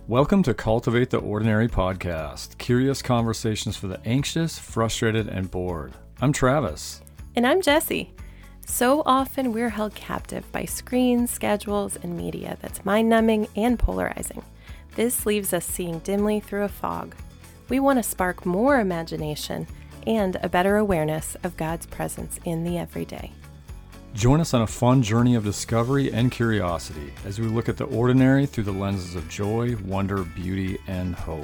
Welcome to Cultivate the Ordinary podcast, curious conversations for the anxious, frustrated, and bored. I'm Travis. And I'm Jessie. So often we're held captive by screens, schedules, and media that's mind-numbing and polarizing. This leaves us seeing dimly through a fog. We want to spark more imagination and a better awareness of God's presence in the everyday. Join us on a fun journey of discovery and curiosity as we look at the ordinary through the lenses of joy, wonder, beauty, and hope.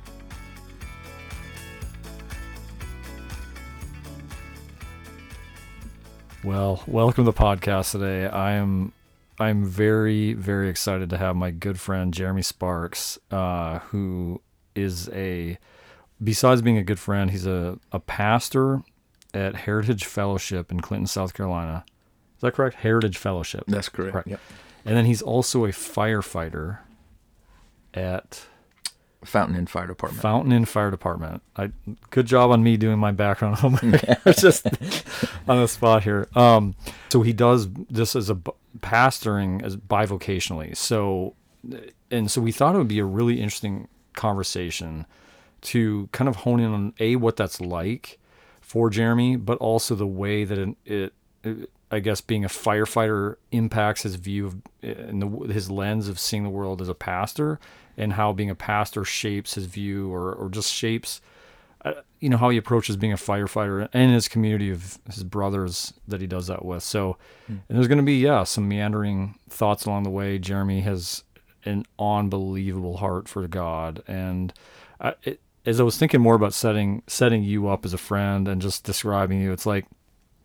Well, welcome to the podcast today. I'm very, very excited to have my good friend Jeremy Sparks, who is besides being a good friend, he's a pastor at Heritage Fellowship in Clinton, South Carolina. Is that correct? Heritage Fellowship. That's correct. Right. Yep. And then he's also a firefighter at Fountain Inn Fire Department. Fountain Inn Fire Department. Good job on me doing my background homework. Just on the spot here. So he does this as a pastoring as bivocationally. So we thought it would be a really interesting conversation to kind of hone in on what that's like for Jeremy, but also the way that it I guess being a firefighter impacts his view of his lens of seeing the world as a pastor, and how being a pastor shapes his view or just shapes, how he approaches being a firefighter and his community of his brothers that he does that with. So, and there's going to be, some meandering thoughts along the way. Jeremy has an unbelievable heart for God. And as I was thinking more about setting you up as a friend and just describing you, it's like,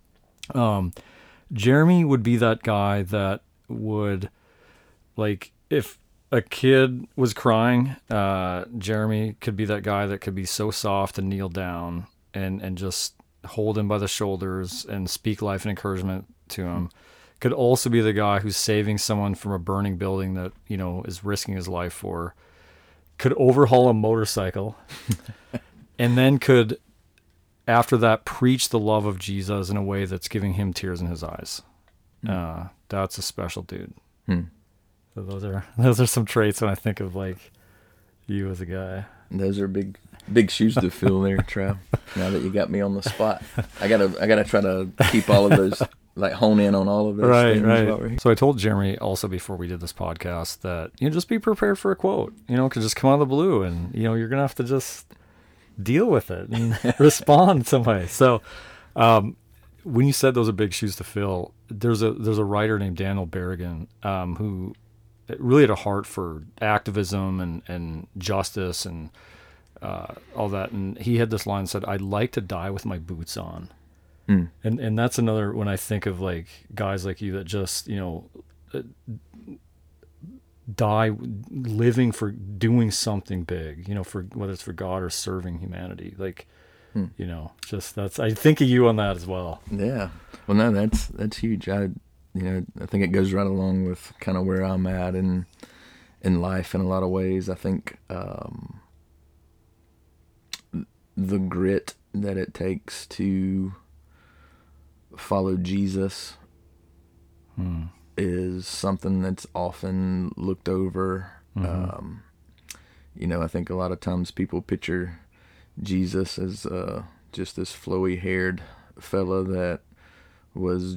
Jeremy would be that guy that would, like, if a kid was crying, Jeremy could be that guy that could be so soft and kneel down and just hold him by the shoulders and speak life and encouragement to him. Could also be the guy who's saving someone from a burning building that, is risking his life for. Could overhaul a motorcycle and then could, after that, preach the love of Jesus in a way that's giving him tears in his eyes. That's a special dude. So those are some traits when I think of like you as a guy. Those are big shoes to fill there, Trav. Now that you got me on the spot, I gotta try to keep all of those, like hone in on all of those things. Right. So I told Jeremy also before we did this podcast that just be prepared for a quote. Could just come out of the blue, and you're gonna have to just deal with it and respond some way. So when you said those are big shoes to fill, there's a writer named Daniel Berrigan who really had a heart for activism and justice and all that. And he had this line that said, "I'd like to die with my boots on." And that's another, when I think of like guys like you that just, die living for doing something big, for whether it's for God or serving humanity. Like, I think of you on that as well. Yeah. Well, no, that's huge. I think it goes right along with kind of where I'm at in life in a lot of ways. I think the grit that it takes to follow Jesus is something that's often looked over. I think a lot of times people picture Jesus as just this flowy haired fella that was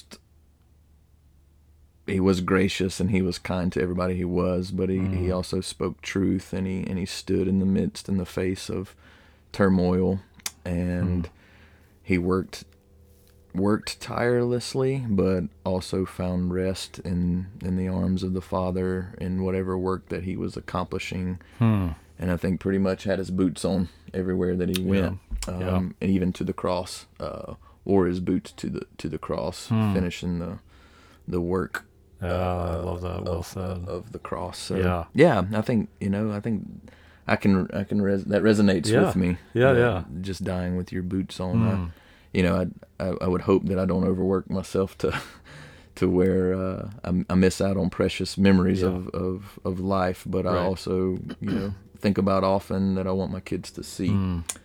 he was gracious and he was kind to everybody he was, but he also spoke truth, and he stood in the face of turmoil, and he worked tirelessly, but also found rest in the arms of the Father in whatever work that he was accomplishing. And I think pretty much had his boots on everywhere that he went, and even to the cross, wore his boots to the cross, finishing the work. I love that. Well said. Of the cross. So, I think I can that resonates with me. Just dying with your boots on. I would hope that I don't overwork myself to where I miss out on precious memories of life, but I also think about often that I want my kids to see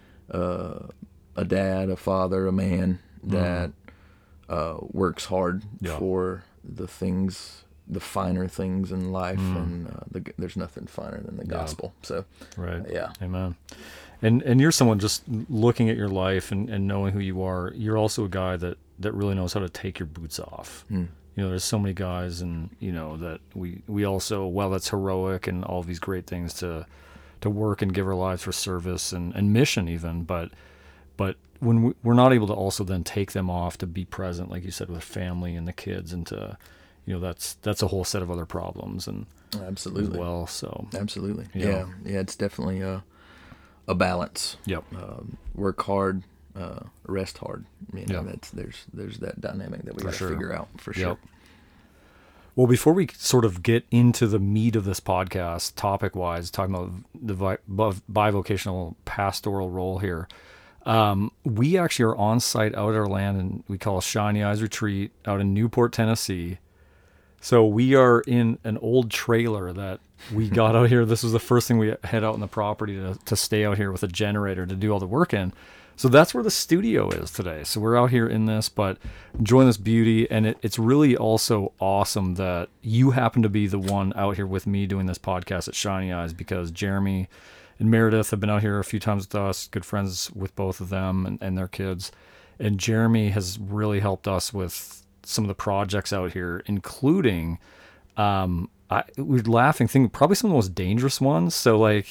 a dad, a father, a man that works hard for the things the finer things in life, and there's nothing finer than the gospel. So, right, yeah, amen. And you're someone, just looking at your life and knowing who you are, you're also a guy that really knows how to take your boots off. You know, there's so many guys, and you know that we also, while that's heroic and all these great things to work and give our lives for service and mission even, but when we're not able to also then take them off to be present, like you said, with family and the kids, and to, you know, that's a whole set of other problems, and absolutely as well. So absolutely, yeah, it's definitely a balance. Yep. Work hard, rest hard. You know, there's that dynamic that we got to figure out for sure. Yep. Well, before we sort of get into the meat of this podcast, topic-wise, talking about the bivocational pastoral role here, we actually are on site out at our land, and we call Shiny Eyes Retreat out in Newport, Tennessee. So we are in an old trailer that we got out here. This was the first thing we had out on the property to stay out here with a generator to do all the work in. So that's where the studio is today. So we're out here in this, but enjoying this beauty. And it's really also awesome that you happen to be the one out here with me doing this podcast at Shiny Eyes, because Jeremy and Meredith have been out here a few times with us, good friends with both of them and their kids. And Jeremy has really helped us with some of the projects out here, including, we're laughing, thinking probably some of the most dangerous ones. So like,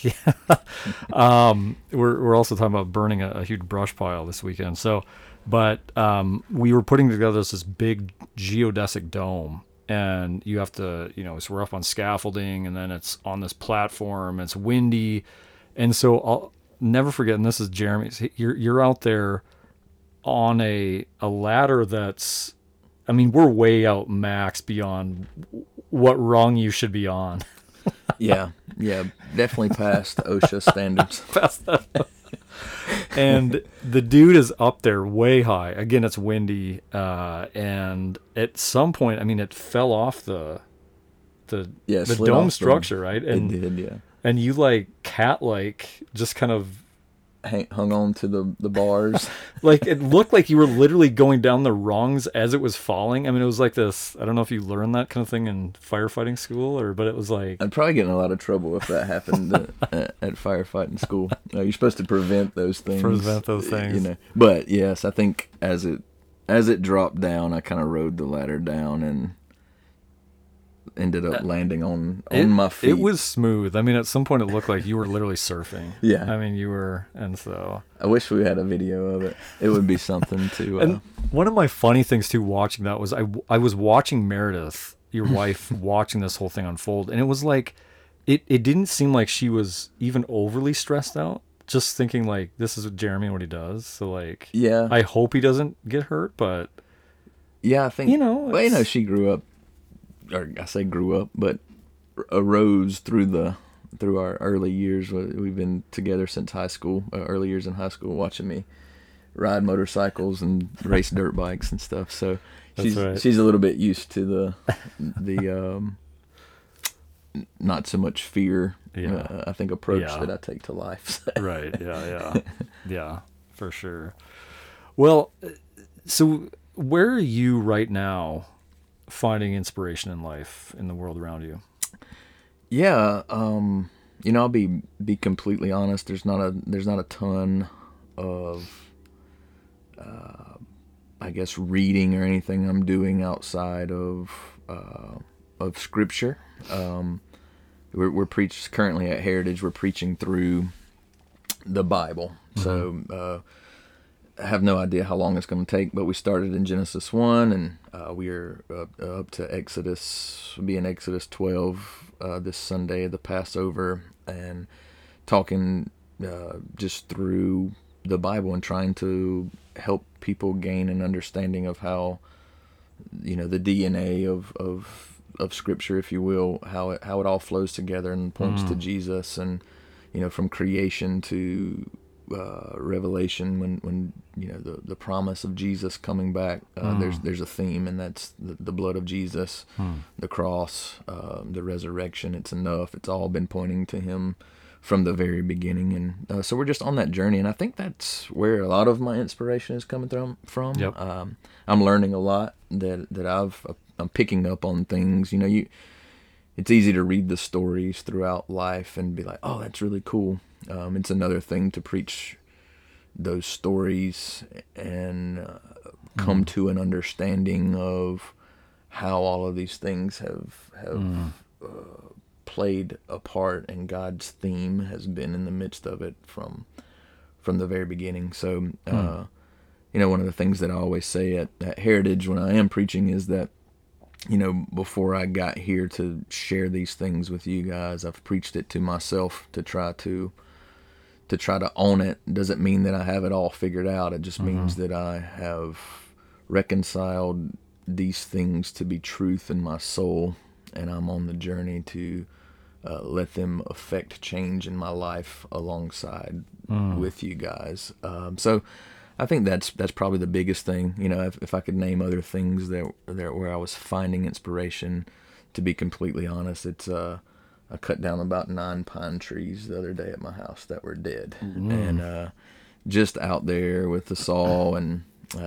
we're also talking about burning a huge brush pile this weekend. So, but we were putting together this big geodesic dome, and you have to, you know, so we're up on scaffolding, and then it's on this platform, it's windy. And so I'll never forget, and this is Jeremy's, you're out there on a ladder that's, I mean, we're way out max beyond what rung you should be on. yeah, definitely past OSHA standards. Past that. And the dude is up there way high. Again, it's windy, and at some point, I mean, it fell off the dome structure, right? And it did, yeah. And you cat-like just kind of hung on to the bars. Like, it looked like you were literally going down the rungs as it was falling. I mean, it was like this, I don't know if you learned that kind of thing in firefighting school, but it was like... I'd probably get in a lot of trouble if that happened at firefighting school. You're supposed to prevent those things. You know. But yes, I think as it dropped down, I kind of rode the ladder down and ended up landing on my feet. It was smooth. I mean, at some point it looked like you were literally surfing. Yeah. I mean, you were, and so... I wish we had a video of it. It would be something to... And one of my funny things, too, watching that was I was watching Meredith, your wife, watching this whole thing unfold, and it was like, it didn't seem like she was even overly stressed out, just thinking, like, this is Jeremy and what he does, so, like... Yeah. I hope he doesn't get hurt, but... Yeah, I think... You know... Well, you know, she grew up, or I say grew up, but arose through our early years. We've been together since high school, early years in high school, watching me ride motorcycles and race dirt bikes and stuff. So she's a little bit used to the not so much fear, I think, approach that I take to life. Right. Yeah, for sure. Well, so where are you right now finding inspiration in life, in the world around you? Yeah, you know, I'll be completely honest. There's not a ton of, I guess, reading or anything I'm doing outside of Scripture. We're currently at Heritage. We're preaching through the Bible, so I have no idea how long it's going to take. But we started in Genesis 1, and we are up to Exodus. We'll be in Exodus 12 this Sunday, the Passover, and talking just through the Bible and trying to help people gain an understanding of how, you know, the DNA of Scripture, if you will, how it all flows together and points to Jesus, and, you know, from creation to Revelation, when you know the promise of Jesus coming back, there's a theme, and that's the blood of Jesus, the cross, the resurrection. It's enough. It's all been pointing to Him from the very beginning, and so we're just on that journey, and I think that's where a lot of my inspiration is coming from. Yep. I'm learning a lot that I've picking up on things. It's easy to read the stories throughout life and be like, oh, that's really cool. It's another thing to preach those stories and come to an understanding of how all of these things have played a part, and God's theme has been in the midst of it from the very beginning. So, one of the things that I always say at Heritage when I am preaching is that, before I got here to share these things with you guys, I've preached it to myself to try to own it. Doesn't mean that I have it all figured out. It just means that I have reconciled these things to be truth in my soul, and I'm on the journey to let them affect change in my life alongside with you guys. So I think that's probably the biggest thing. If I could name other things that where I was finding inspiration, to be completely honest, it's I cut down about 9 pine trees the other day at my house that were dead, and just out there with the saw and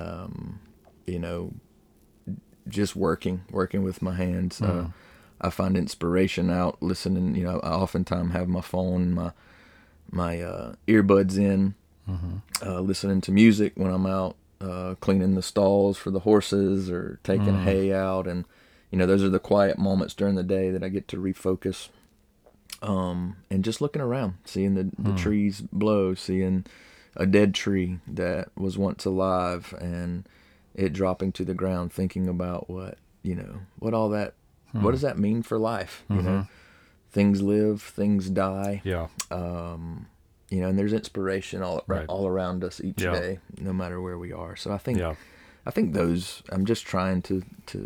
just working with my hands. I find inspiration out listening. I oftentimes have my phone, my earbuds in, listening to music when I'm out cleaning the stalls for the horses or taking hay out, and those are the quiet moments during the day that I get to refocus. And just looking around, seeing the trees blow, seeing a dead tree that was once alive and it dropping to the ground, thinking about what all that, what does that mean for life? Things live, things die. Yeah. And there's inspiration all around us each day, no matter where we are. So I think those, I'm just trying to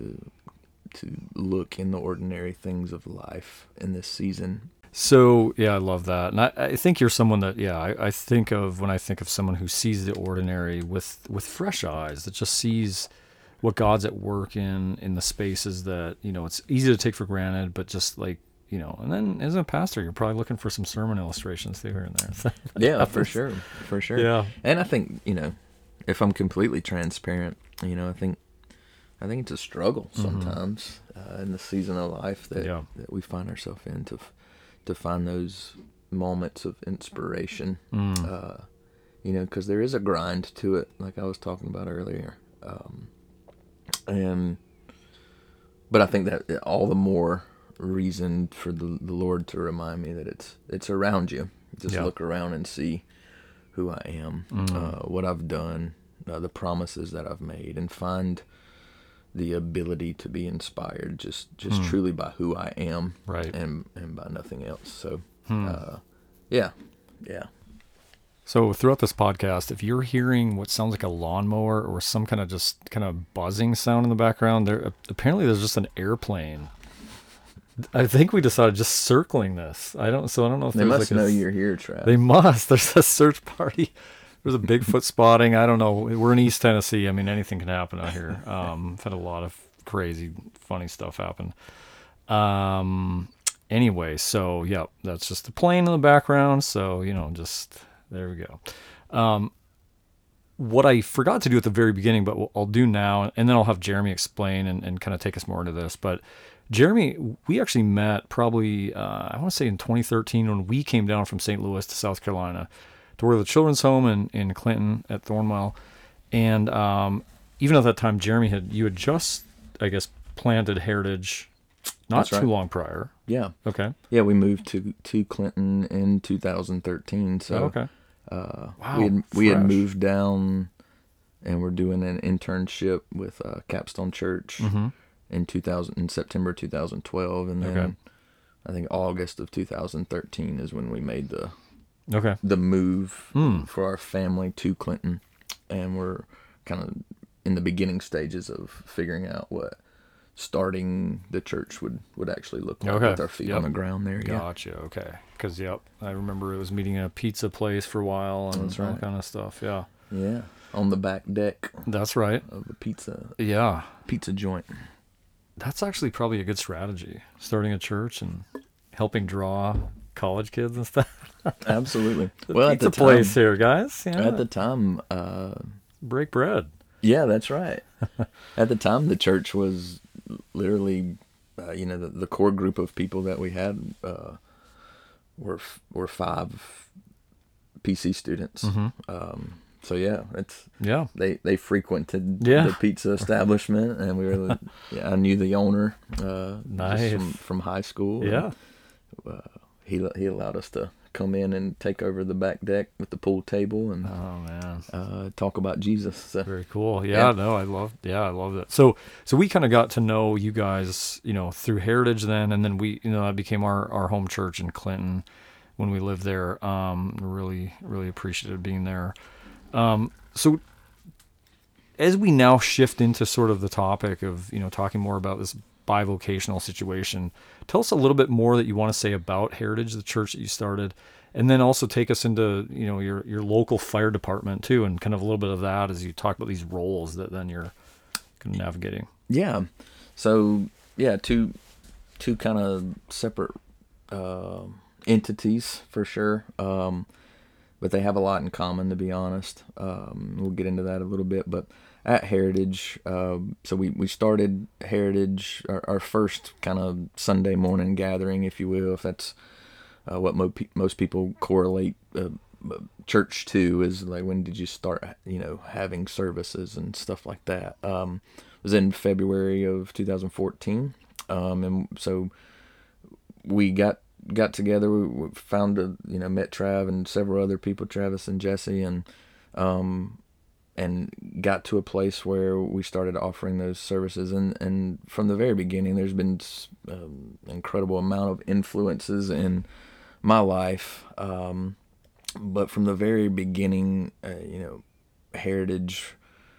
look in the ordinary things of life in this season. So, yeah, I love that. And I think you're someone that, I think of when I think of someone who sees the ordinary with fresh eyes, that just sees what God's at work in the spaces that, it's easy to take for granted, but just like, and then as a pastor, you're probably looking for some sermon illustrations here and there. Yeah, for sure. Yeah. And I think, if I'm completely transparent, I think it's a struggle sometimes in the season of life that we find ourselves in to find those moments of inspiration, because there is a grind to it, like I was talking about earlier. But I think that all the more reason for the Lord to remind me that it's around you. Just look around and see who I am, what I've done, the promises that I've made, and find the ability to be inspired just truly by who I am, right, and by nothing else. So, yeah. So throughout this podcast, if you're hearing what sounds like a lawnmower or some kind of buzzing sound in the background, there's just an airplane. I think we decided just circling this. I don't know if they must know you're here, Trav. They must. There's a search party. There's a Bigfoot spotting. I don't know. We're in East Tennessee. I mean, anything can happen out here. I've had a lot of crazy, funny stuff happen. Anyway, so yeah, that's just the plane in the background. So, just there we go. What I forgot to do at the very beginning, but I'll do now, and then I'll have Jeremy explain and kind of take us more into this. But Jeremy, we actually met probably, I want to say in 2013 when we came down from St. Louis to South Carolina to work at the children's home in Clinton at Thornwell. And even at that time, Jeremy, you had just, I guess, planted Heritage not too long prior. Yeah. Okay. Yeah, we moved to Clinton in 2013. So okay. Wow, we had moved down and we're doing an internship with Capstone Church in September 2012, and then I think August of 2013 is when we made the move for our family to Clinton, and we're kind of in the beginning stages of figuring out what starting the church would actually look like with our feet on the ground there. Gotcha. Yeah. Okay. Because I remember it was meeting in a pizza place for a while and all kind of stuff. Yeah. Yeah. On the back deck. That's right. Of the pizza. Yeah. Pizza joint. That's actually probably a good strategy. Starting a church and helping draw college kids and stuff. Absolutely. Well, at the place here, guys. Yeah. At the time, break bread. Yeah, that's right. At the time, the church was literally, the core group of people that we had were 5 PC students. Mm-hmm. So yeah, they frequented Yeah. the pizza establishment, and we were I knew the owner Nice. just from high school. Yeah. And, he allowed us to come in and take over the back deck with the pool table and Oh man. talk about Jesus. So, Very cool. Yeah, no, I love that. So we kind of got to know you guys, through Heritage then, and then we, that became our home church in Clinton when we lived there. Really, really appreciated being there. So as we now shift into sort of the topic of, talking more about this bivocational situation, tell us a little bit more that you want to say about Heritage, the church that you started, and then also take us into, your local fire department too, and kind of a little bit of that as you talk about these roles that then you're kind of navigating. Yeah. So yeah, two kind of separate entities for sure. But they have a lot in common, to be honest. We'll get into that a little bit, but at Heritage, so we started Heritage, our first kind of Sunday morning gathering, if you will, if that's what most people correlate church to, is like, when did you start, having services and stuff like that. It was in February of 2014, and so we got together. We found met Trav and several other people, Travis and Jesse, and got to a place where we started offering those services. And from the very beginning, there's been incredible amount of influences in my life. But from the very beginning, Heritage,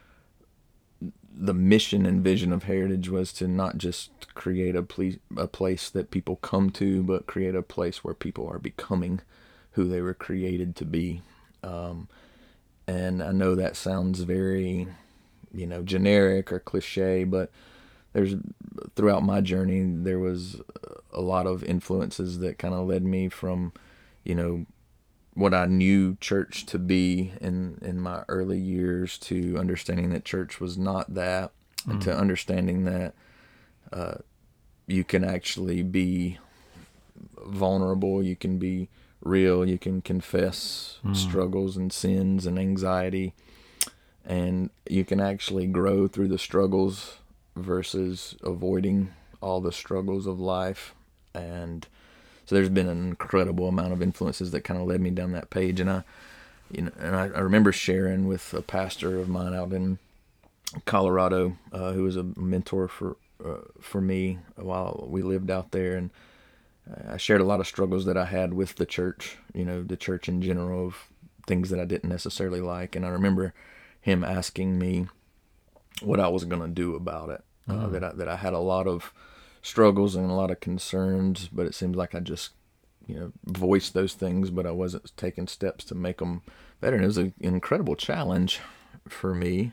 the mission and vision of Heritage was to not just create a place that people come to, but create a place where people are becoming who they were created to be. And I know that sounds very, generic or cliche, but throughout my journey, there was a lot of influences that kind of led me from, what I knew church to be in my early years, to understanding that church was not that, and to understanding that you can actually be vulnerable, you can be real, you can confess struggles and sins and anxiety, and you can actually grow through the struggles versus avoiding all the struggles of life. And so there's been an incredible amount of influences that kind of led me down that page. And I remember sharing with a pastor of mine out in Colorado, who was a mentor for me while we lived out there. And I shared a lot of struggles that I had with the church, the church in general, of things that I didn't necessarily like. And I remember him asking me what I was going to do about it, that I had a lot of struggles and a lot of concerns, but it seemed like I just, voiced those things, but I wasn't taking steps to make them better. And it was an incredible challenge for me.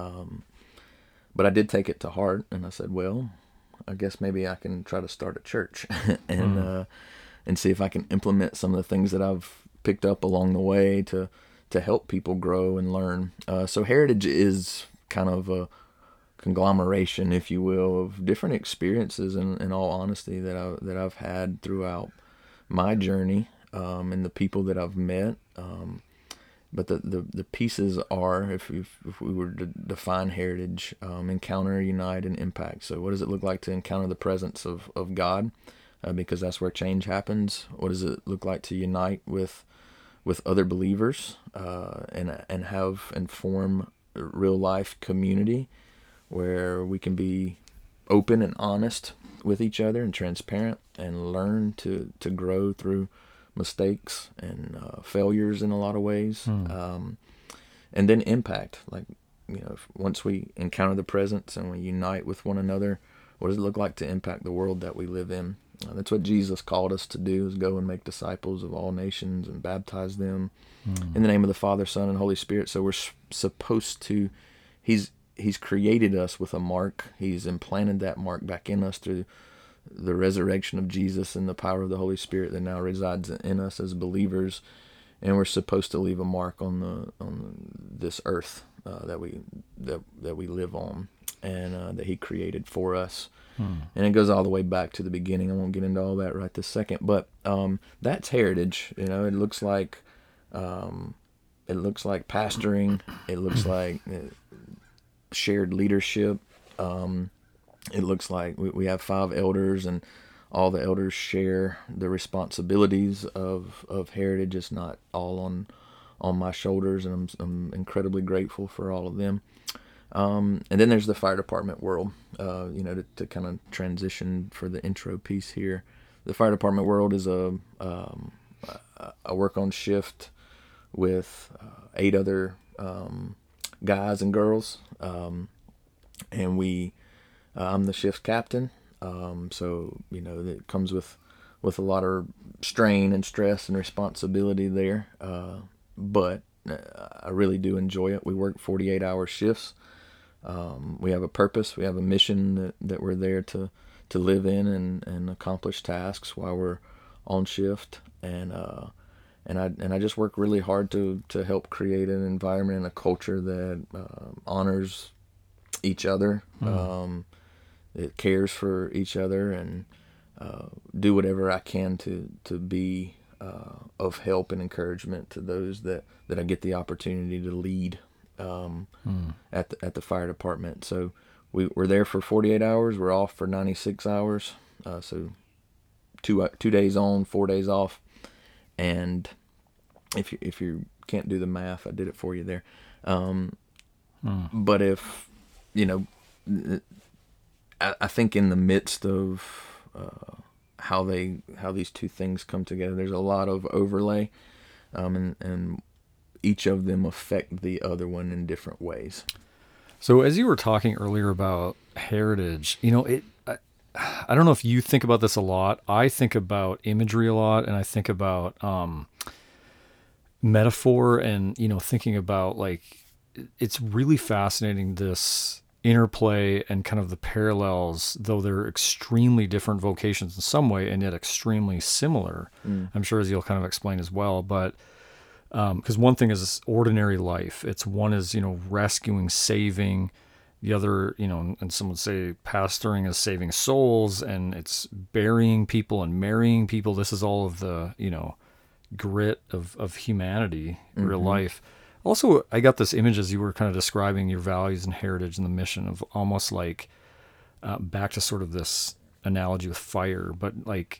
But I did take it to heart, and I said, well, I guess maybe I can try to start a church and see if I can implement some of the things that I've picked up along the way to help people grow and learn. So Heritage is kind of a conglomeration, if you will, of different experiences, in all honesty, that I've had throughout my journey, and the people that I've met. But the pieces are, if we were to define Heritage, encounter, unite, and impact. So what does it look like to encounter the presence of God? Because that's where change happens. What does it look like to unite with other believers, and have and form real life community where we can be open and honest with each other and transparent, and learn to grow through mistakes and failures in a lot of ways. And then impact, like, once we encounter the presence and we unite with one another, what does it look like to impact the world that we live in? That's what Jesus called us to do, is go and make disciples of all nations and baptize them in the name of the Father, Son, and Holy Spirit. So we're supposed to, he's created us with a mark. He's implanted that mark back in us through the resurrection of Jesus and the power of the Holy Spirit that now resides in us as believers. And we're supposed to leave a mark on this earth that we live on. and that he created for us. And it goes all the way back to the beginning. I won't get into all that right this second, but that's heritage. You know, it looks like pastoring. It looks like shared leadership. It looks like we have 5 elders, and all the elders share the responsibilities of heritage. It's not all on my shoulders, and I'm incredibly grateful for all of them. And then there's the fire department world, to kind of transition for the intro piece here. The fire department world is I work on shift with 8 other guys and girls, and I'm the shift captain. So it comes with a lot of strain and stress and responsibility there, but I really do enjoy it. We work 48-hour shifts. We have a purpose. We have a mission that we're there to live in and accomplish tasks while we're on shift. And I just work really hard to help create an environment and a culture that honors each other, it cares for each other, and do whatever I can to be of help and encouragement to those that I get the opportunity to lead at the fire department. So we're there for 48 hours. We're off for 96 hours. So 2 days on, 4 days off. And if you can't do the math, I did it for you there. But if, I think in the midst of how these two things come together, there's a lot of overlay, and each of them affect the other one in different ways. So as you were talking earlier about heritage, I don't know if you think about this a lot. I think about imagery a lot, and I think about metaphor, and thinking about, like, it's really fascinating, this interplay and kind of the parallels, though they're extremely different vocations in some way and yet extremely similar. I'm sure, as you'll kind of explain as well, but because one thing is ordinary life. One is rescuing, saving. The other, and some would say pastoring is saving souls, and it's burying people and marrying people. This is all of the grit of humanity, real life. Also, I got this image as you were kind of describing your values and heritage and the mission, of almost like back to sort of this analogy with fire, but like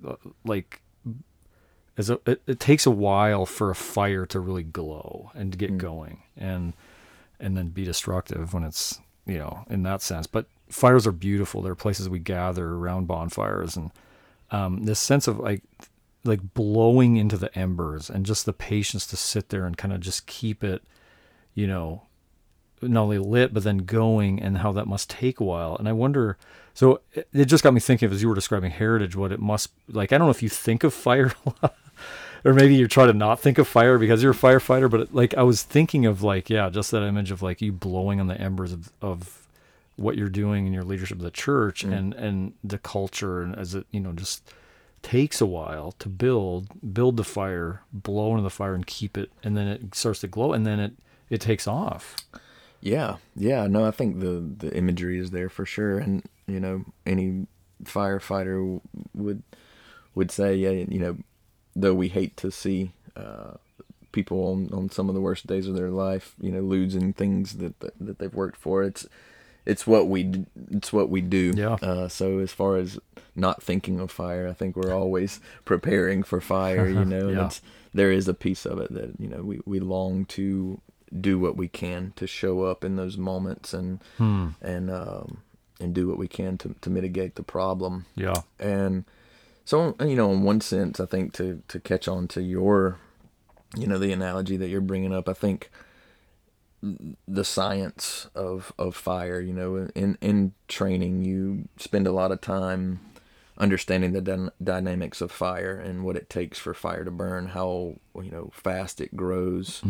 it takes a while for a fire to really glow and to get going, and then be destructive when it's in that sense. But fires are beautiful. They're places we gather around bonfires, and this sense of like blowing into the embers, and just the patience to sit there and kind of just keep it, not only lit, but then going, and how that must take a while. And I wonder, so it just got me thinking of, as you were describing heritage, what it must, like, I don't know if you think of fire a lot, or maybe you try to not think of fire because you're a firefighter, but I was thinking of just that image of like you blowing on the embers of what you're doing in your leadership of the church, and the culture, and as it, just takes a while to build the fire, blow into the fire and keep it, and then it starts to glow, and then it takes off. Yeah. No, I think the imagery is there for sure. And, any firefighter would say, though we hate to see people on some of the worst days of their life, losing things that they've worked for, it's what we do. Yeah. So as far as not thinking of fire, I think we're always preparing for fire. Yeah. There is a piece of it that we long to do what we can to show up in those moments, and do what we can to mitigate the problem. Yeah. And so, in one sense, I think to catch on to your, the analogy that you're bringing up, I think the science of fire, in training, you spend a lot of time understanding the dynamics of fire and what it takes for fire to burn, how, fast it grows,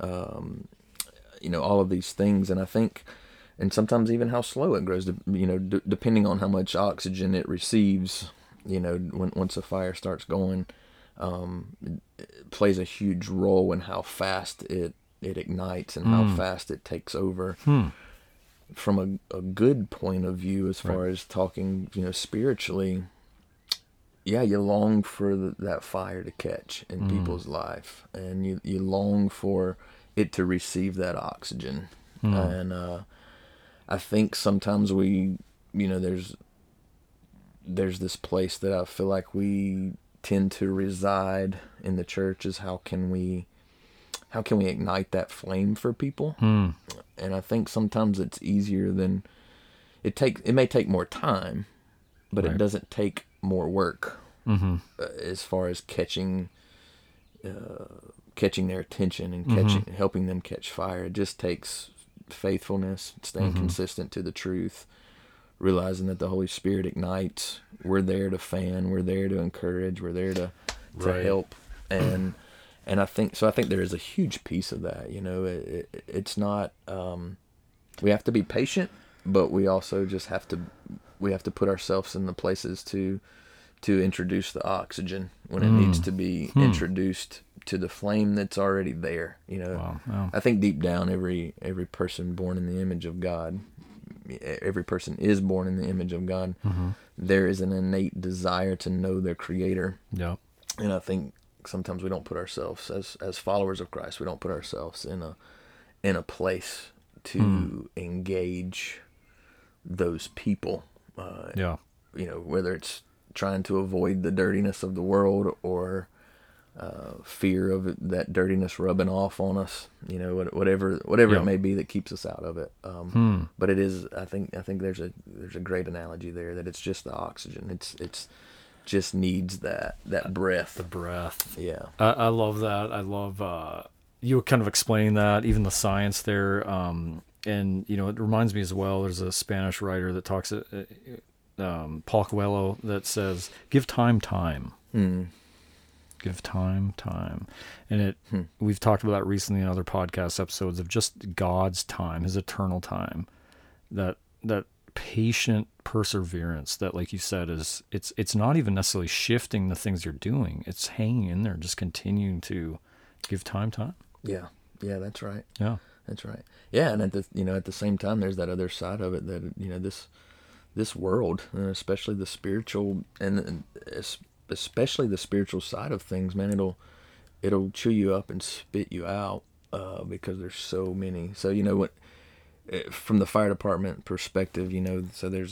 all of these things. And I think, and sometimes even how slow it grows, depending on how much oxygen it receives, once a fire starts going, it plays a huge role in how fast it ignites and how fast it takes over. from a good point of view, as far as talking, spiritually, yeah, you long for that fire to catch in people's life, and you long for it to receive that oxygen. And I think sometimes we, there's this place that I feel like we tend to reside in the church, is how can we ignite that flame for people? And I think sometimes it's easier than it may take more time, but it doesn't take more work as far as catching their attention and helping them catch fire. It just takes faithfulness, staying consistent to the truth, realizing that the Holy Spirit ignites. We're there to fan, we're there to encourage, we're there to help. And I think there is a huge piece of that. It's not, we have to be patient, but we also just have to put ourselves in the places to introduce the oxygen when it needs to be introduced to the flame that's already there. Wow. I think deep down, every person born in the image of God, every person is born in the image of God. There is an innate desire to know their Creator. Yeah. And I think sometimes we don't put ourselves, as followers of Christ, we don't put ourselves in a place to engage those people. Whether it's trying to avoid the dirtiness of the world, or fear of that dirtiness rubbing off on us, whatever it may be that keeps us out of it. But it is, I think there's a great analogy there, that it's just the oxygen. It's just needs that breath. The breath. Yeah. I love that. I love you kind of explaining that, even the science there. And it reminds me as well, there's a Spanish writer that talks, Paul Coelho, that says, give time. Give time. And we've talked about that recently in other podcast episodes, of just God's time, his eternal time, that patient perseverance that, like you said, is it's not even necessarily shifting the things you're doing. It's hanging in there, just continuing to give time. Yeah, that's right. Yeah, that's right. Yeah, and at the same time, there's that other side of it, that this world, especially the spiritual, and especially the spiritual side of things, man, it'll chew you up and spit you out, because there's so many. So what, from the fire department perspective, so there's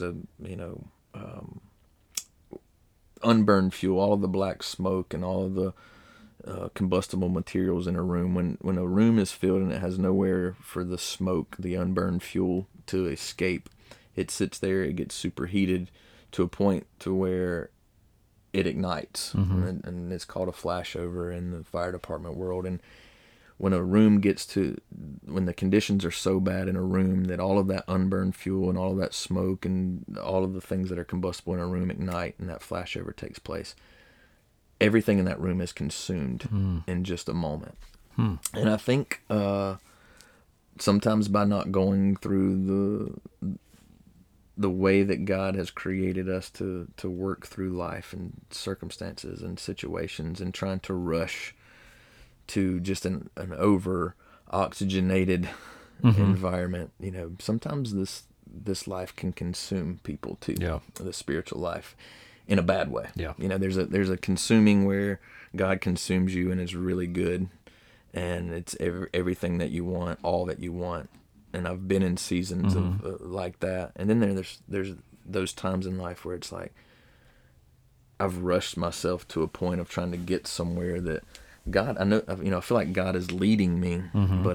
unburned fuel, all of the black smoke and all of the combustible materials in a room. When a room is filled and it has nowhere for the smoke, the unburned fuel, to escape, it sits there, it gets superheated to a point to where it ignites, and it's called a flashover in the fire department world. And when the conditions are so bad in a room that all of that unburned fuel and all of that smoke and all of the things that are combustible in a room ignite, and that flashover takes place, everything in that room is consumed in just a moment. And I think sometimes by not going through the way that God has created us to work through life and circumstances and situations, and trying to rush to just an over oxygenated environment, sometimes this life can consume people too. Yeah. The spiritual life, in a bad way. Yeah. There's a consuming where God consumes you and is really good, and it's everything that you want, all that you want. And I've been in seasons of like that. And then there's those times in life where it's like I've rushed myself to a point of trying to get somewhere that God, I feel like God is leading me, but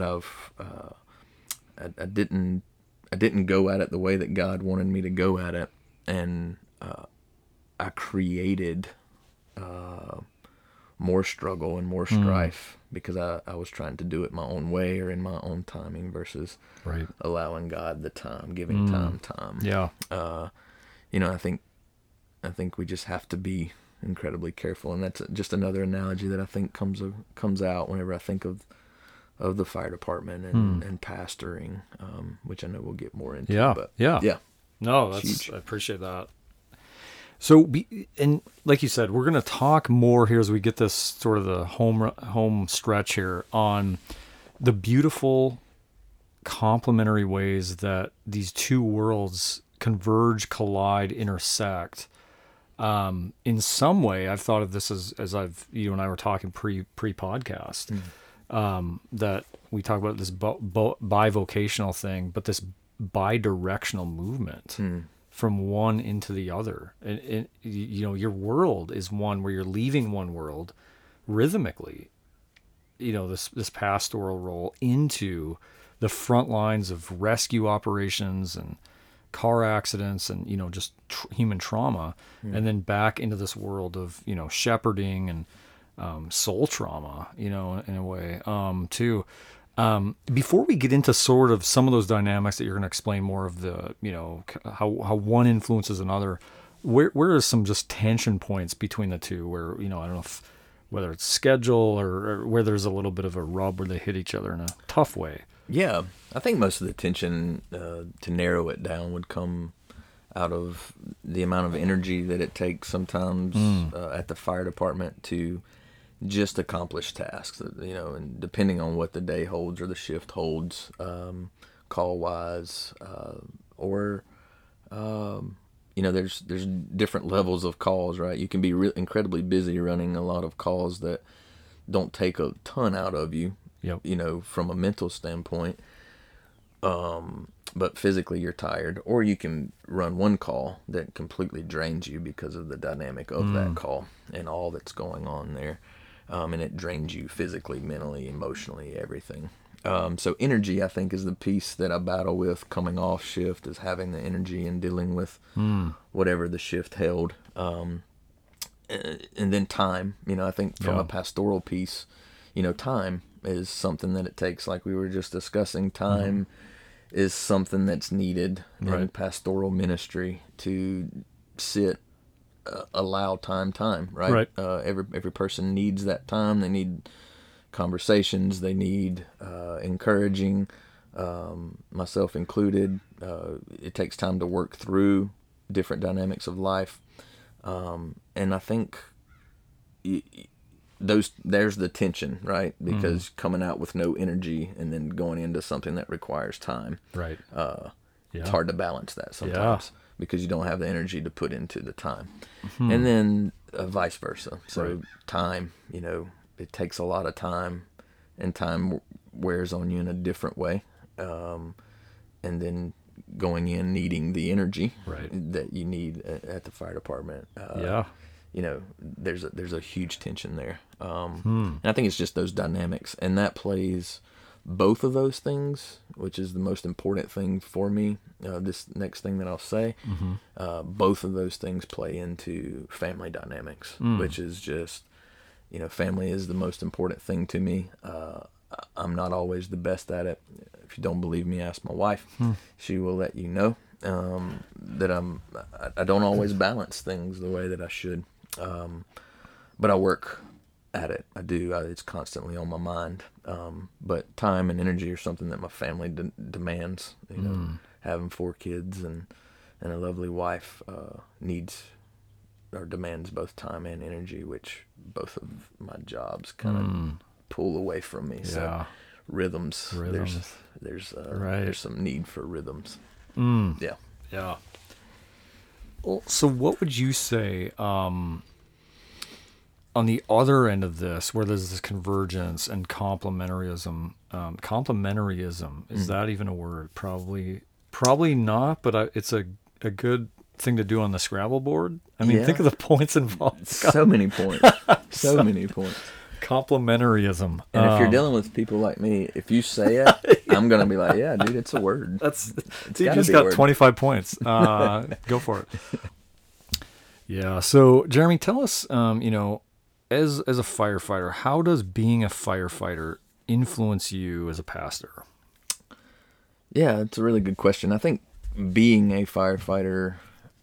I didn't go at it the way that God wanted me to go at it, and I created more struggle and more strife because I was trying to do it my own way or in my own timing versus allowing God the time, giving time. Yeah. I think we just have to be incredibly careful, and that's just another analogy that I think comes out whenever I think of the fire department and pastoring, which I know we'll get more into. Yeah. But yeah. No, that's huge. I appreciate that. So, and like you said, we're going to talk more here as we get this sort of the home stretch here on the beautiful complementary ways that these two worlds converge, collide, intersect. In some way, I've thought of this as you and I were talking pre-podcast, that we talk about this bivocational thing, but this bi-directional movement from one into the other. And your world is one where you're leaving one world rhythmically, this pastoral role into the front lines of rescue operations and car accidents and, just human trauma, and then back into this world of, shepherding and soul trauma, in a way, too. Before we get into sort of some of those dynamics that you're going to explain more of the, how one influences another, where are some just tension points between the two where, I don't know whether it's schedule or where there's a little bit of a rub where they hit each other in a tough way. Yeah, I think most of the tension, to narrow it down, would come out of the amount of energy that it takes sometimes at the fire department to just accomplish tasks, and depending on what the day holds or the shift holds, call-wise, or, there's different levels of calls, right? You can be incredibly busy running a lot of calls that don't take a ton out of you. Yep. From a mental standpoint, but physically you're tired, or you can run one call that completely drains you because of the dynamic of that call and all that's going on there, and it drains you physically, mentally, emotionally, everything. So energy, I think, is the piece that I battle with coming off shift, is having the energy and dealing with whatever the shift held, and then time. I think from a pastoral piece, time is something that it takes, like we were just discussing. Time is something that's needed in pastoral ministry to sit, allow time, right? Every person needs that time. They need conversations. They need encouraging, myself included. It takes time to work through different dynamics of life. And I think there's the tension, right? Because coming out with no energy and then going into something that requires time, right? It's hard to balance that sometimes because you don't have the energy to put into the time, and then vice versa. So time, it takes a lot of time, and time wears on you in a different way, and then going in needing the energy that you need at the fire department. There's a huge tension there. And I think it's just those dynamics, and that plays both of those things, which is the most important thing for me. This next thing that I'll say, both of those things play into family dynamics, which is just, family is the most important thing to me. I'm not always the best at it. If you don't believe me, ask my wife. She will let you know that I don't always balance things the way that I should. But I work at it. I do. It's constantly on my mind. But time and energy are something that my family demands. Having 4 kids and a lovely wife needs or demands both time and energy, which both of my jobs kind of pull away from me. So rhythms. There's some need for rhythms. Yeah. Well, so what would you say on the other end of this, where there's this convergence and complementarism? Complementarism, is that even a word? Probably not, but it's a good thing to do on the Scrabble board. I mean, think of the points involved. So many points. So many points. Complementarism. And if you're dealing with people like me, if you say it, I'm going to be like, yeah, dude, it's a word. You just got 25 points. Go for it. Yeah. So, Jeremy, tell us, as a firefighter, how does being a firefighter influence you as a pastor? Yeah, it's a really good question. I think being a firefighter,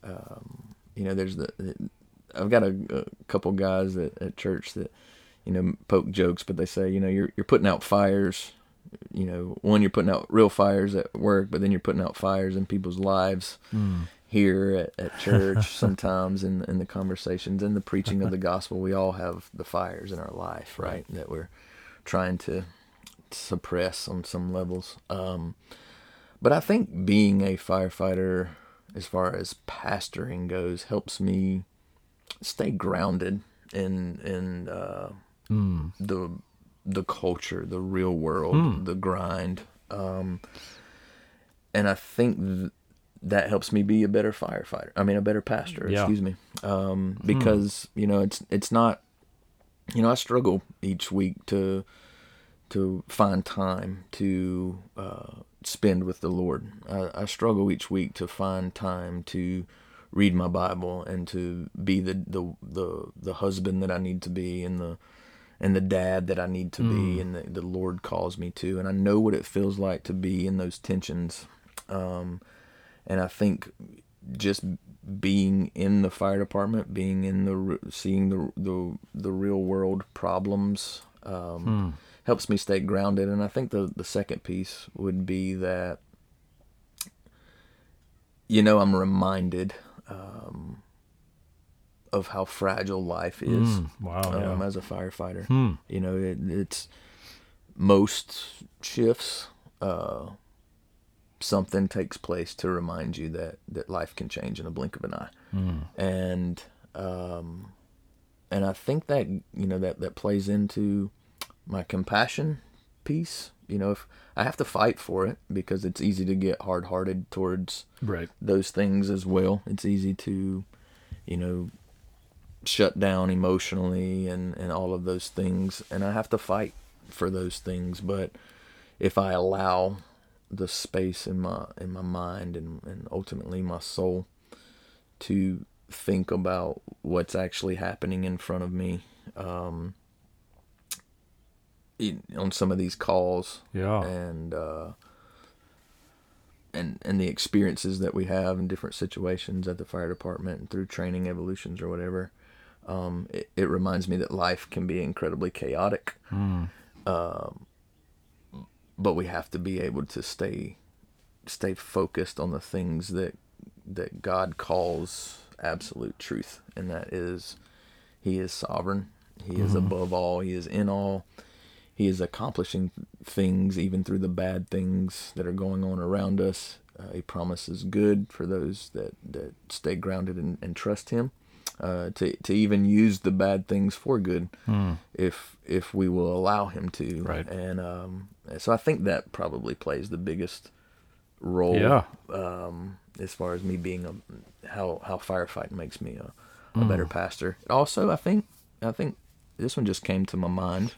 I've got a couple guys at church that, poke jokes, but they say, you're putting out fires, one, you're putting out real fires at work, but then you're putting out fires in people's lives here at church sometimes in the conversations and the preaching of the gospel. We all have the fires in our life, right? That we're trying to suppress on some levels. But I think being a firefighter, as far as pastoring goes, helps me stay grounded in the culture, the real world, the grind. And I think that helps me be a better firefighter. I mean, a better pastor, excuse me. Because, it's not, I struggle each week to find time to spend with the Lord. I struggle each week to find time to read my Bible and to be the husband that I need to be, and the dad that I need to be, and the Lord calls me to. And I know what it feels like to be in those tensions. And I think just being in the fire department, being in seeing the real world problems, helps me stay grounded. And I think the second piece would be that, I'm reminded of how fragile life is. As a firefighter. It's most shifts, something takes place to remind you that life can change in a blink of an eye. And I think that, that plays into my compassion piece. If I have to fight for it, because it's easy to get hard-hearted towards those things as well. It's easy to, shut down emotionally and all of those things. And I have to fight for those things. But if I allow the space in my mind and ultimately my soul to think about what's actually happening in front of me, on some of these calls, and the experiences that we have in different situations at the fire department and through training evolutions or whatever, it reminds me that life can be incredibly chaotic. But we have to be able to stay focused on the things that God calls absolute truth, and that is, He is sovereign. He is above all. He is in all. He is accomplishing things even through the bad things that are going on around us. He promises good for those that stay grounded and trust Him. To even use the bad things for good, if we will allow Him to. Right. And so I think that probably plays the biggest role. As far as me being how firefighting makes me a better pastor. Also, I think this one just came to my mind.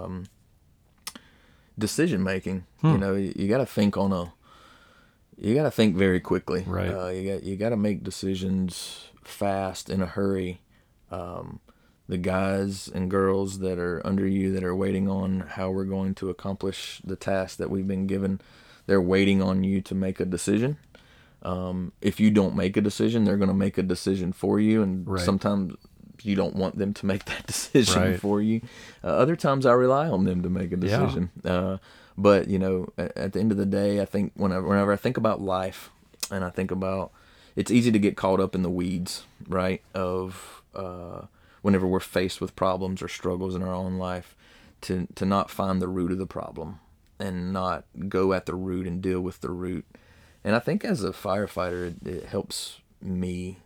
Decision making. You got to think you got to think very quickly. Right. You got to make decisions fast, in a hurry. The guys and girls that are under you, that are waiting on how we're going to accomplish the task that we've been given, they're waiting on you to make a decision. If you don't make a decision, they're going to make a decision for you, and sometimes you don't want them to make that decision for you. Other times I rely on them to make a decision. But at the end of the day, I think whenever I think about life, and I think about, it's easy to get caught up in the weeds, right? Of whenever we're faced with problems or struggles in our own life, to not find the root of the problem and not go at the root and deal with the root. And I think as a firefighter, it helps me,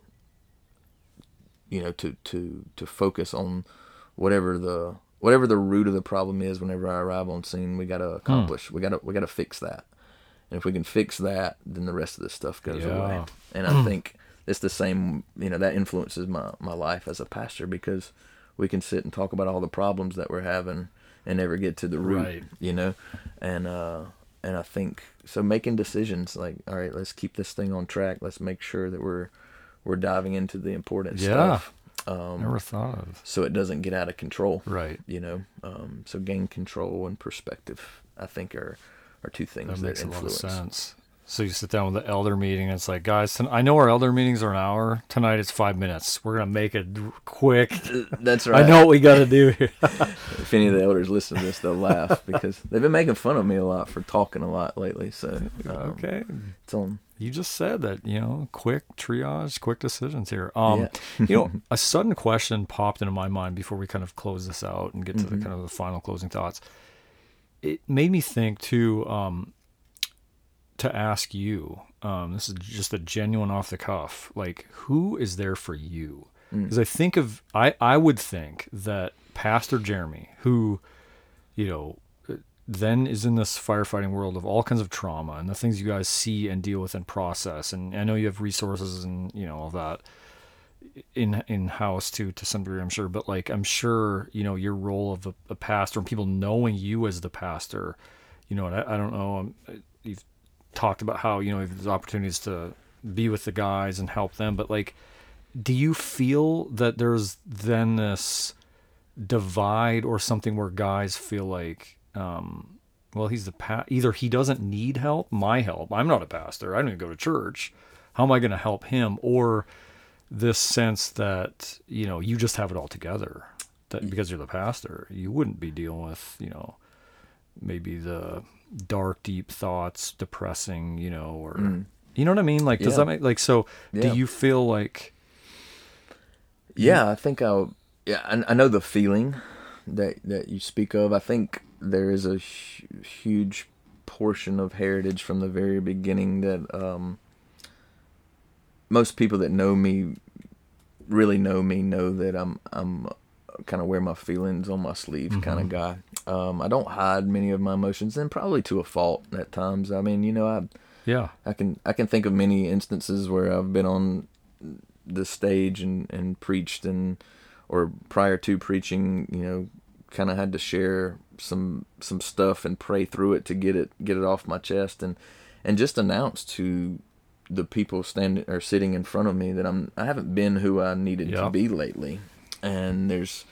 to focus on whatever the root of the problem is. Whenever I arrive on scene, we got to accomplish. We got to fix that. And if we can fix that, then the rest of this stuff goes away. And I think it's the same, that influences my life as a pastor, because we can sit and talk about all the problems that we're having and never get to the root, And I think, so making decisions like, all right, let's keep this thing on track. Let's make sure that we're diving into the important stuff. Never thought of. So it doesn't get out of control. Right. So gain control and perspective, I think, are two things that makes influence. A lot of sense. So you sit down with the elder meeting, and it's like, guys, I know our elder meetings are an hour. Tonight it's 5 minutes. We're going to make it quick. That's right. I know what we got to do here. If any of the elders listen to this, they'll laugh, because they've been making fun of me a lot for talking a lot lately. So, okay. It's on. You just said that, quick triage, quick decisions here. A sudden question popped into my mind before we kind of close this out and get to the kind of the final closing thoughts. it made me think too, to ask you, this is just a genuine off the cuff, like, who is there for you? Because I would think that Pastor Jeremy, who, then is in this firefighting world of all kinds of trauma and the things you guys see and deal with and process. And I know you have resources and, all that in house too, to some degree, I'm sure. But like, I'm sure, your role of a pastor and people knowing you as the pastor, and I don't know, you've talked about how, there's opportunities to be with the guys and help them. But like, do you feel that there's then this divide or something where guys feel like, well, he's either he doesn't need help, my help. I'm not a pastor. I don't even go to church. How am I going to help him? Or this sense that, you just have it all together, that because you're the pastor, you wouldn't be dealing with, maybe the dark, deep thoughts, depressing, or, you know what I mean? Like, does that make, like, so do you feel like? Yeah, I think I know the feeling that you speak of. I think there is a huge portion of Heritage from the very beginning that most people that know me, really know me, know that I'm kind of wear my feelings on my sleeve kind of guy. I don't hide many of my emotions, and probably to a fault at times. I mean, I can think of many instances where I've been on the stage and preached, or prior to preaching, kind of had to share some stuff and pray through it to get it off my chest, and just announce to the people standing or sitting in front of me that I haven't been who I needed to be lately, and there's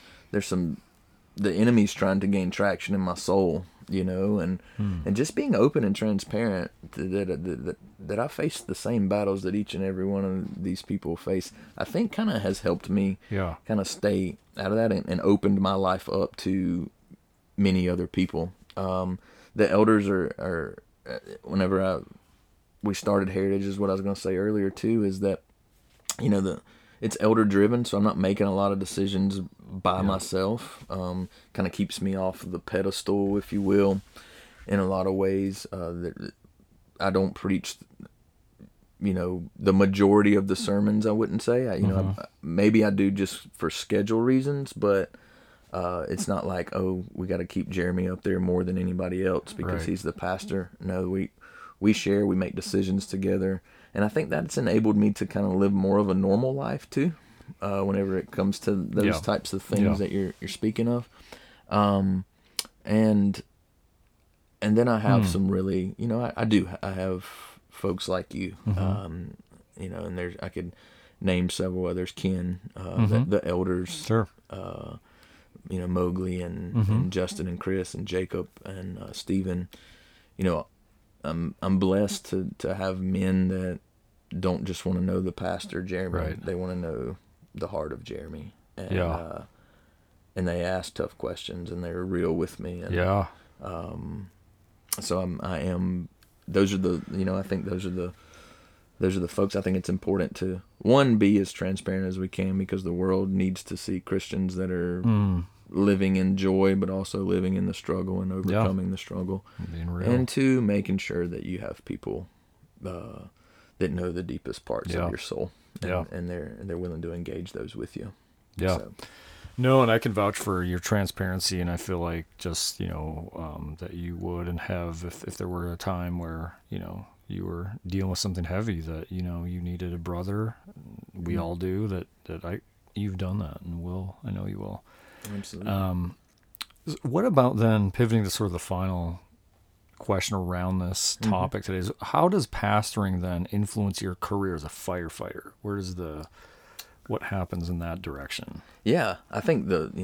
the enemy's trying to gain traction in my soul, and just being open and transparent that I face the same battles that each and every one of these people face, I think kind of has helped me kind of stay out of that and opened my life up to many other people. The elders are whenever we started Heritage, is what I was going to say earlier too, is that, it's elder driven, so I'm not making a lot of decisions by myself. Kind of keeps me off of the pedestal, if you will, in a lot of ways. That I don't preach, the majority of the sermons, I wouldn't say. Maybe I do just for schedule reasons, but it's not like, oh, we got to keep Jeremy up there more than anybody else because he's the pastor. No, we share, we make decisions together. And I think that's enabled me to kind of live more of a normal life too, whenever it comes to those types of things that you're speaking of. And then I have some really, I have folks like you, and I could name several others, Ken, the elders, Mowgli and Justin and Chris and Jacob and Stephen. I'm blessed to have men that don't just want to know the pastor Jeremy. They want to know the heart of Jeremy. And, and they ask tough questions and they're real with me. And, so I am. Those are the. I think those are the folks. I think it's important to be as transparent as we can, because the world needs to see Christians that are living in joy, but also living in the struggle and overcoming the struggle. Being real. And two, making sure that you have people that know the deepest parts of your soul, and they're willing to engage those with you. So. No, and I can vouch for your transparency, and I feel like just that you would and have, if there were a time where you were dealing with something heavy, that you needed a brother. We all do that. You've done that, and I know you will. Absolutely. What about then pivoting to sort of the final question around this topic today is, how does pastoring then influence your career as a firefighter? What happens in that direction? Yeah, I think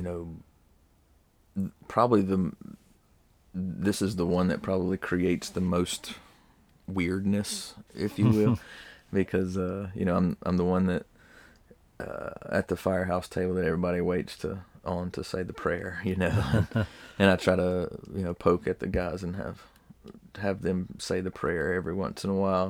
probably this is the one that probably creates the most weirdness, if you will, because I'm the one that at the firehouse table that everybody waits to say the prayer, and I try to poke at the guys and have them say the prayer every once in a while,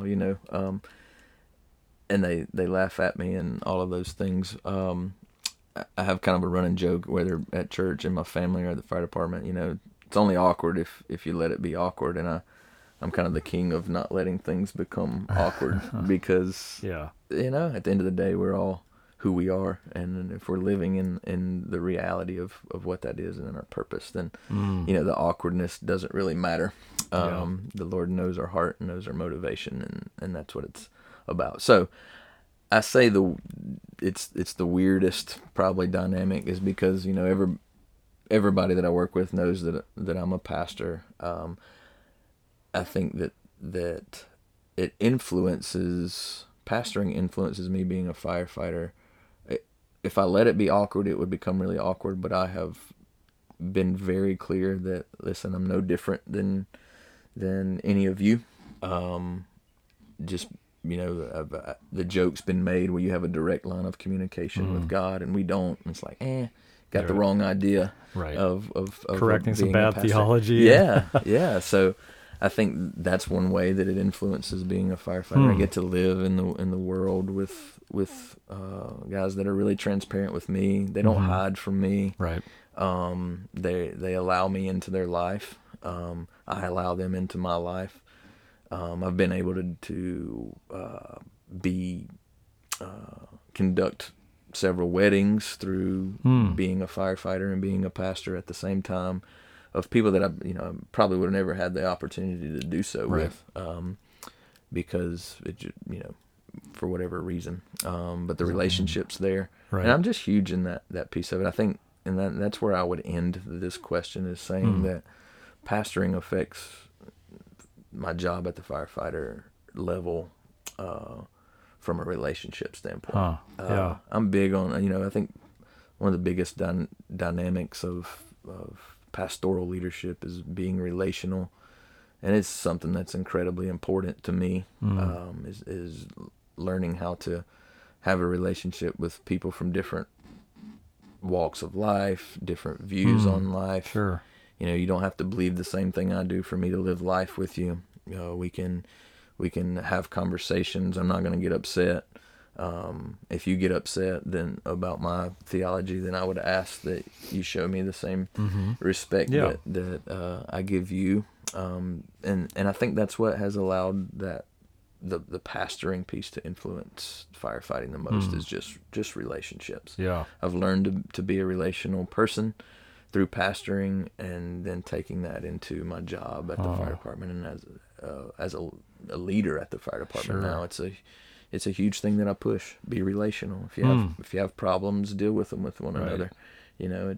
and they laugh at me and all of those things. I have kind of a running joke, whether at church, in my family, or the fire department, it's only awkward if you let it be awkward. And I'm kind of the king of not letting things become awkward because, yeah, you know, at the end of the day, we're all who we are. And if we're living in the reality of what that is and in our purpose, then, you know, the awkwardness doesn't really matter. The Lord knows our heart and knows our motivation, and that's what it's about. So I say it's the weirdest probably dynamic is because, you know, everybody that I work with knows that I'm a pastor. I think that it pastoring influences me being a firefighter. If I let it be awkward, it would become really awkward, but I have been very clear that, listen, I'm no different than any of you. Just, you know, the joke's been made where you have a direct line of communication with God, and we don't. And it's like, got the wrong idea of correcting some bad theology. Yeah. So I think that's one way that it influences being a firefighter. I get to live in the world with guys that are really transparent with me. They don't hide from me. Right. They allow me into their life. I allow them into my life. I've been able to conduct several weddings through being a firefighter and being a pastor at the same time, of people that I probably would have never had the opportunity to do so with, because it, you know, for whatever reason. But the relationship's there, and I'm just huge in that piece of it. I think, and that's where I would end this question, is saying that pastoring affects my job at the firefighter level from a relationship standpoint. I'm big on, you know, I think one of the biggest dynamics of pastoral leadership is being relational, and it's something that's incredibly important to me. Is learning how to have a relationship with people from different walks of life, different views on life. Sure. You know, you don't have to believe the same thing I do for me to live life with you. You know, we can have conversations. I'm not going to get upset. If you get upset then about my theology, then I would ask that you show me the same respect that I give you. And I think that's what has allowed that the pastoring piece to influence firefighting the most, is just relationships. Yeah, I've learned to be a relational person through pastoring, and then taking that into my job at the fire department, and as a leader at the fire department now, it's a huge thing that I push. Be relational. If you have problems, deal with them with one another. You know,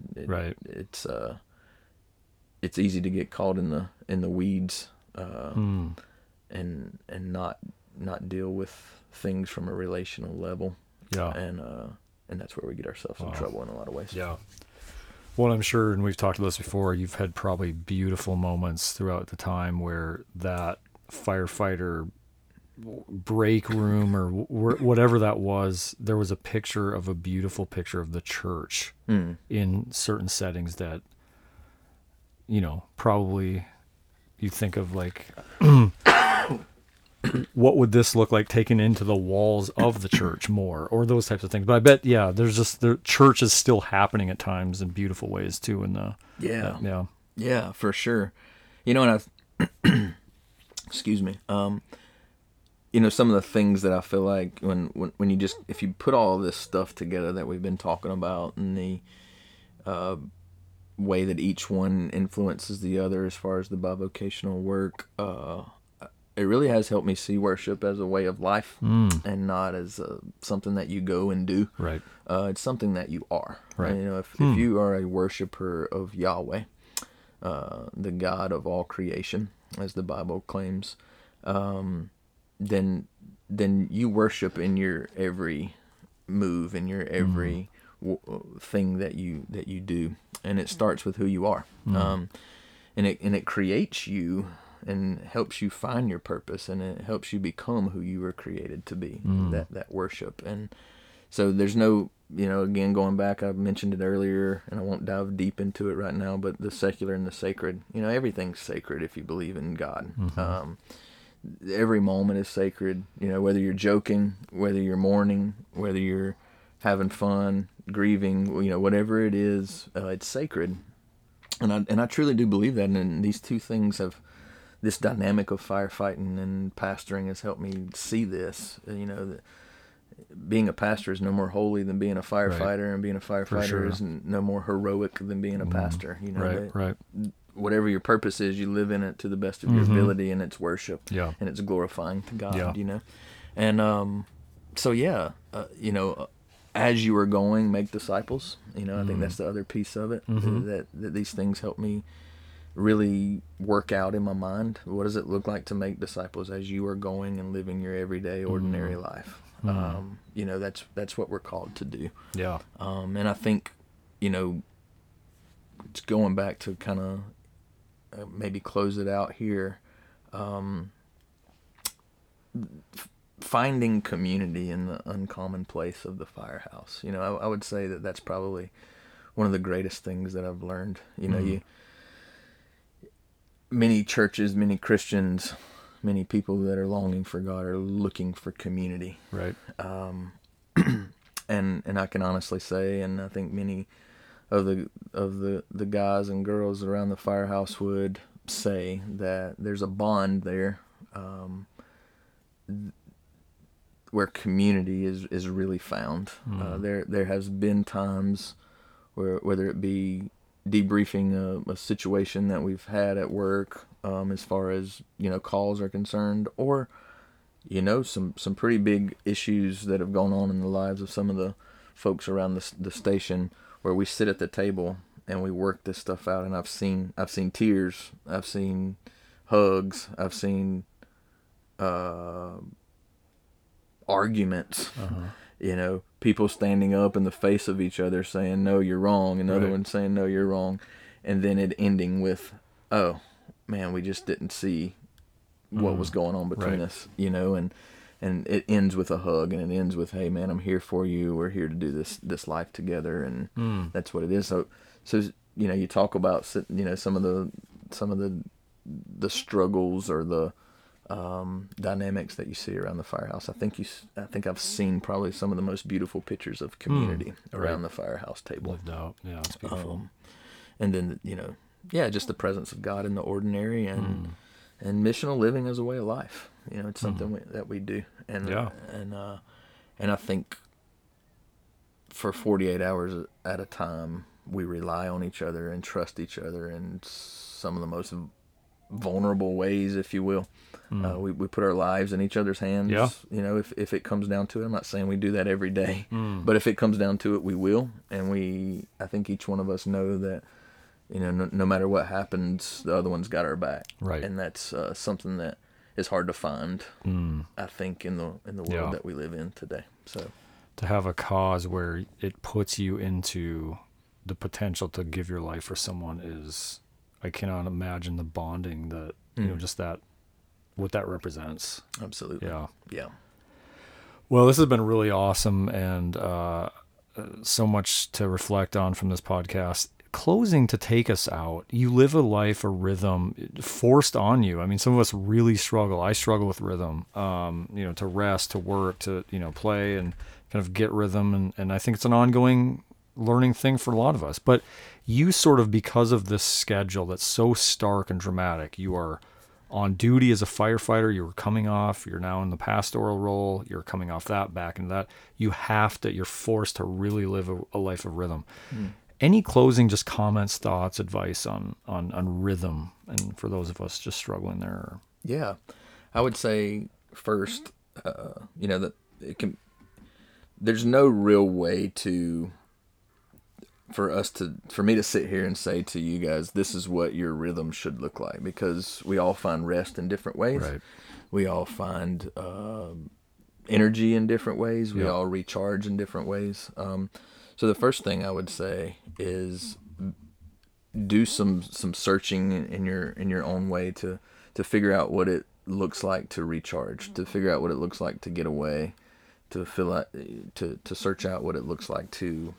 it's easy to get caught in the weeds, and not deal with things from a relational level. Yeah, and that's where we get ourselves in trouble in a lot of ways. Yeah. Well, I'm sure, and we've talked about this before, you've had probably beautiful moments throughout the time where that firefighter break room or whatever that was, there was a beautiful picture of the church in certain settings that, you know, probably you think of like, what would this look like taken into the walls of the church more, or those types of things. But I bet, the church is still happening at times in beautiful ways too. Yeah, for sure. You know, and excuse me. You know, some of the things that I feel like when you if you put all this stuff together that we've been talking about, and the way that each one influences the other as far as the bivocational work, it really has helped me see worship as a way of life, and not as something that you go and do. Right. It's something that you are. Right. And, you know, if you are a worshiper of Yahweh, the God of all creation, as the Bible claims, then you worship in your every move, in your every thing that you do, and it starts with who you are, and it creates you and helps you find your purpose, and it helps you become who you were created to be. That worship. And so there's no, you know, again, going back, I mentioned it earlier, and I won't dive deep into it right now, but the secular and the sacred, you know, everything's sacred if you believe in God. Every moment is sacred, you know, whether you're joking, whether you're mourning, whether you're having fun, grieving, you know, whatever it is, it's sacred. And I truly do believe that. And these two things have, this dynamic of firefighting and pastoring has helped me see this. That being a pastor is no more holy than being a firefighter, right. And being a firefighter is no more heroic than being a pastor. Right. Whatever your purpose is, you live in it to the best of your ability, and it's worship, and it's glorifying to God. And as you are going, make disciples. I think that's the other piece of it, that these things help me really work out in my mind. What does it look like to make disciples as you are going and living your everyday, ordinary life? That's what we're called to do. Yeah. And I think, it's going back to kind of maybe close it out here. Finding community in the uncommon place of the firehouse. I would say that that's probably one of the greatest things that I've learned. Many churches, many Christians, many people that are longing for God are looking for community. Right. And I can honestly say, and I think many of the guys and girls around the firehouse would say, that there's a bond there, where community is really found. There has been times where, whether it be debriefing a situation that we've had at work, as far as calls are concerned, or some pretty big issues that have gone on in the lives of some of the folks around the station, where we sit at the table and we work this stuff out. And I've seen tears, I've seen hugs, I've seen arguments. People standing up in the face of each other saying, "No, you're wrong," and another one saying, "No, you're wrong," and then it ending with, "Oh man, we just didn't see what was going on between us," and it ends with a hug, and it ends with, "Hey man, I'm here for you. We're here to do this life together," and that's what it is. So you talk about some of the struggles or the dynamics that you see around the firehouse. I think I've seen probably some of the most beautiful pictures of community around the firehouse table. Lived out. Yeah, it's beautiful. And then just the presence of God in the ordinary, and missional living as a way of life. It's something that we do, and I think for 48 hours at a time, we rely on each other and trust each other in some of the most vulnerable ways, if you will. We put our lives in each other's hands. If it comes down to it. I'm not saying we do that every day, but if it comes down to it, we will. And I think each one of us know that no matter what happens, the other one's got our back. Right. And that's something that is hard to find, I think, in the world that we live in today. So to have a cause where it puts you into the potential to give your life for someone is, I cannot imagine the bonding that, just that, what that represents. Absolutely. Yeah. Well, this has been really awesome, and so much to reflect on from this podcast. Closing to take us out, you live a life, a rhythm forced on you. I mean, some of us really struggle. I struggle with rhythm, to rest, to work, to, play and kind of get rhythm. And I think it's an ongoing learning thing for a lot of us. But you sort of, because of this schedule that's so stark and dramatic, you are on duty as a firefighter, you were coming off, you're now in the pastoral role, you're coming off that, back into that. You're forced to really live a life of rhythm. Any closing, just comments, thoughts, advice on rhythm, and for those of us just struggling there? Yeah, I would say first, that there's no real way for me to sit here and say to you guys, this is what your rhythm should look like, because we all find rest in different ways. Right. We all find energy in different ways. We all recharge in different ways. So the first thing I would say is do some searching in your own way to figure out what it looks like to recharge, to figure out what it looks like to get away, to search out what it looks like to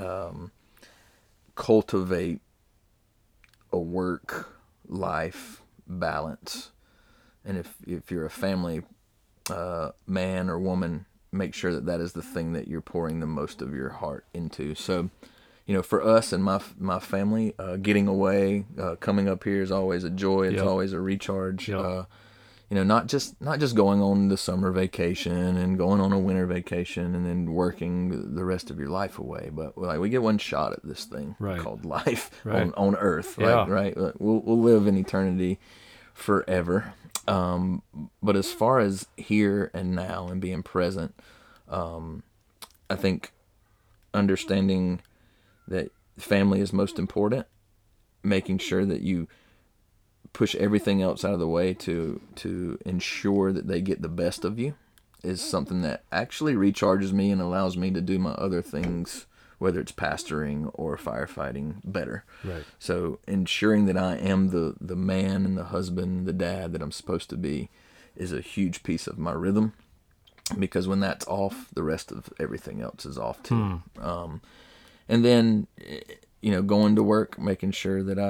cultivate a work-life balance. And if you're a family man or woman, make sure that is the thing that you're pouring the most of your heart into. So, for us and my family, getting away, coming up here is always a joy. It's always a recharge. Not just going on the summer vacation and going on a winter vacation and then working the rest of your life away, but like we get one shot at this thing called life on Earth, right? We'll live in eternity forever. But as far as here and now and being present, I think understanding that family is most important, making sure that you push everything else out of the way to ensure that they get the best of you is something that actually recharges me and allows me to do my other things, whether it's pastoring or firefighting, better. Right. So ensuring that I am the man and the husband, the dad that I'm supposed to be is a huge piece of my rhythm, because when that's off, the rest of everything else is off too. And then, going to work, making sure that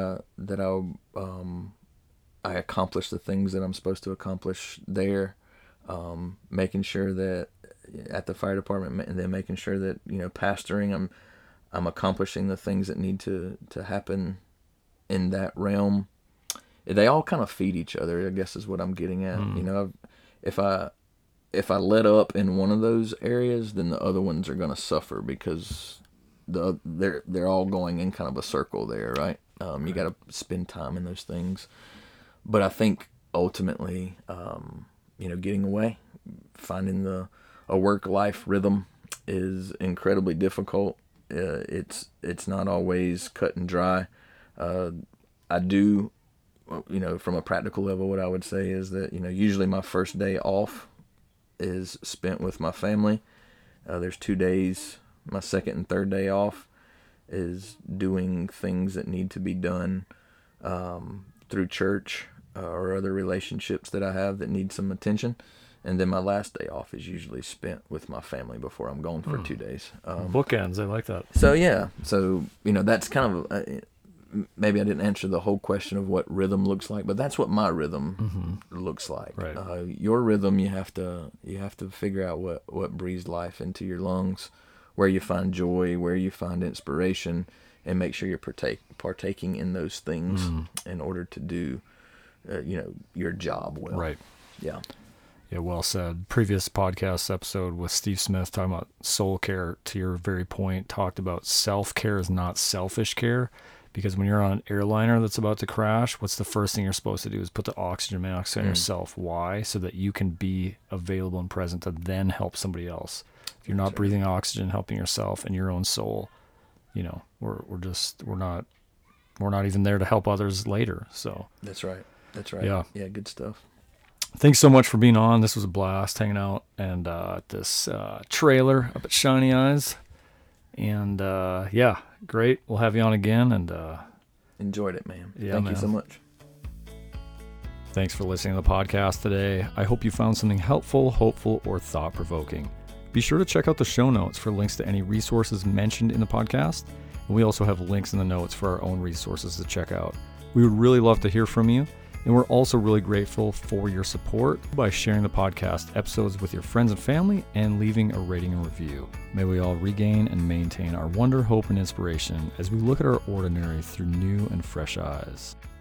I accomplish the things that I'm supposed to accomplish there, making sure that at the fire department, and then making sure that, pastoring, I'm accomplishing the things that need to happen in that realm. They all kind of feed each other, I guess is what I'm getting at. If I let up in one of those areas, then the other ones are going to suffer, because they're all going in kind of a circle there, right? You got to spend time in those things. But I think ultimately, getting away, finding a work-life rhythm is incredibly difficult. It's not always cut and dry. I do, from a practical level, what I would say is that, usually my first day off is spent with my family. There's 2 days. My second and third day off is doing things that need to be done through church or other relationships that I have that need some attention. And then my last day off is usually spent with my family before I'm gone for 2 days. Bookends, I like that. So, yeah. So, that's kind of, maybe I didn't answer the whole question of what rhythm looks like, but that's what my rhythm looks like. Right. Your rhythm, you have to figure out what breathes life into your lungs, where you find joy, where you find inspiration, and make sure you're partaking in those things in order to do, your job well. Right. Yeah. Yeah, well said. Previous podcast episode with Steve Smith talking about soul care, to your very point, talked about self-care is not selfish care, because when you're on an airliner that's about to crash, what's the first thing you're supposed to do is put the oxygen mask on yourself. Why? So that you can be available and present to then help somebody else. If you're not breathing oxygen, helping yourself and your own soul, we're not even there to help others later. So That's right. Yeah. Yeah, good stuff. Thanks so much for being on. This was a blast hanging out and this trailer up at Shiny Eyes. And great. We'll have you on again. And enjoyed it, man. Yeah, Thank you so much. Thanks for listening to the podcast today. I hope you found something helpful, hopeful, or thought-provoking. Be sure to check out the show notes for links to any resources mentioned in the podcast. And we also have links in the notes for our own resources to check out. We would really love to hear from you. And we're also really grateful for your support by sharing the podcast episodes with your friends and family and leaving a rating and review. May we all regain and maintain our wonder, hope, and inspiration as we look at our ordinary through new and fresh eyes.